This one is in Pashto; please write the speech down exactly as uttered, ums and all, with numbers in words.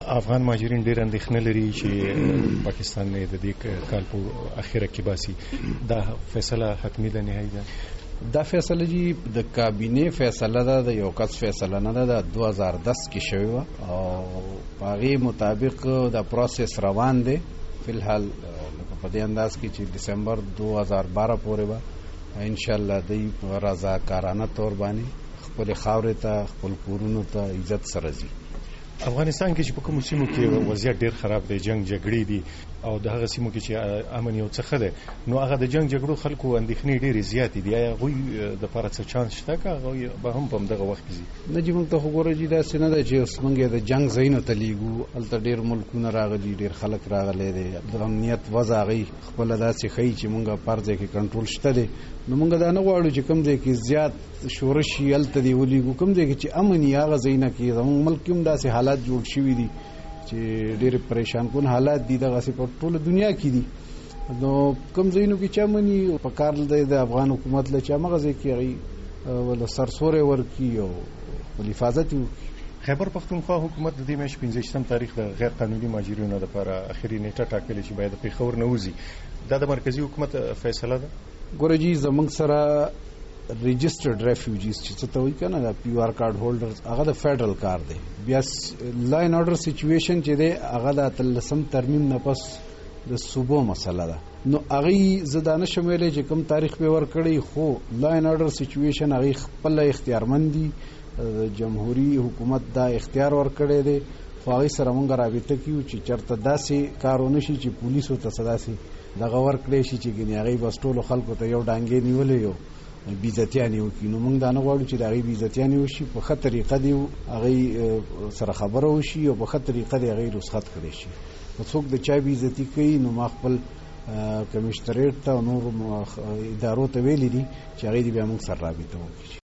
افغان مهاجرین ډېر اندېښنه لري چې پاکستان نه د دې کال په اخره کې باسي. دا فیصله حتمی ده، نهایي ده؟ دا فیصله جی د کابینه فیصله ده، د یو کس فیصله نه ده. د دو هزار دس کې شوی و او هغه مطابق د پروسس روان دی. فلحال په دې انداز کې چې دسمبر دو هزار بارہ پورې به ان شاء الله د رضاکارانه تور باندې خپل خاورې ته خپل کورونو ته عزت سره ځي. افغانستان کې چې په کومو سیمو کې وضعیت ډېر خراب دی، جنگ جګړې دي او د هغه سیمو کې چې امن یو څه ده، نو هغه د جنگ جګړو خلکو اندېښنې ډېرې زیاتې دي. آیا هغوی د لپاره څه چانس شته که هغوی به هم په همدغه وخت کې ځي؟ نه جي، موږ ته خو ګوره جي داسې نه ده چې اوس موږ د جنګ ځایونو ته لیږو. هلته ډېر ملکونه راغلي، ډېر خلک راغلی دی. د امنیت وضع هغوی خپله داسې ښیي چې موږ په هر ځای کې کنټرول شته دی. نو موږ دا نه غواړو چې کوم ځای کې زیات شورش وي هلته دې ولیږو. کوم ځای کې چې امن وي هغه ځایونه کې زموږ ملک کې هم داسې حالات جوړ شوي دي چې ډېر پریشان کن حالات دي. دغسې په ټوله دنیا کې دي. نو کوم ځایونو کې چې امن وي په کار دی د افغان حکومت له چې همغه ځای کې هغوی ول سرسوری ورکړي او خپل حفاظت یې وکړي. خیبر پښتونخوا حکومت د دې میاشتې پنځه تاریخ د غیر قانوني مهاجرینو لپاره اخري نیټه ټاکلې چې باید د پېښور نه وځي. دا د مرکزي حکومت فیصله ده؟ ګوره جي، زموږ سره رجسټرډ ریفیوجیز چې څه ته وایي که نه، د پی آر کارډ هولډرز، هغه د فیډرل کار دی. بیا لا این آرډر سچویشن چې دی هغه د اتلسم ترمیم نه پس د صوبو مسله ده. نو هغوی زه دا نشم ویلی چې کوم تاریخ به ورکړی، خو لا این آرډر سچویشن هغوی خپله اختیارمند دي. د جمهوري حکومت دا اختیار ورکړی دی، خو هغوی سره مونږ رابطه کیو چې چېرته داسې کار ونه شي چې پولیسو ته څه داسې دغه ورکړی شي چې ګنې هغوی بس ټولو خلکو ته یو ډانګې نیولې یو بېعزتیانې وکړي. نو موږ دا نه غواړو چې د هغوی بېعزتیانې وشي. په ښه طریقه دې هغوی سره خبره وشي او په ښه طریقه دې هغوی رخصت کړی شي. که څوک د چا بېعزتي کوي نو ما خپل کمیشنریټ ته او نورو ادارو ته ویلي دي چې هغوی دې بیا موږ سره رابطه وکړي.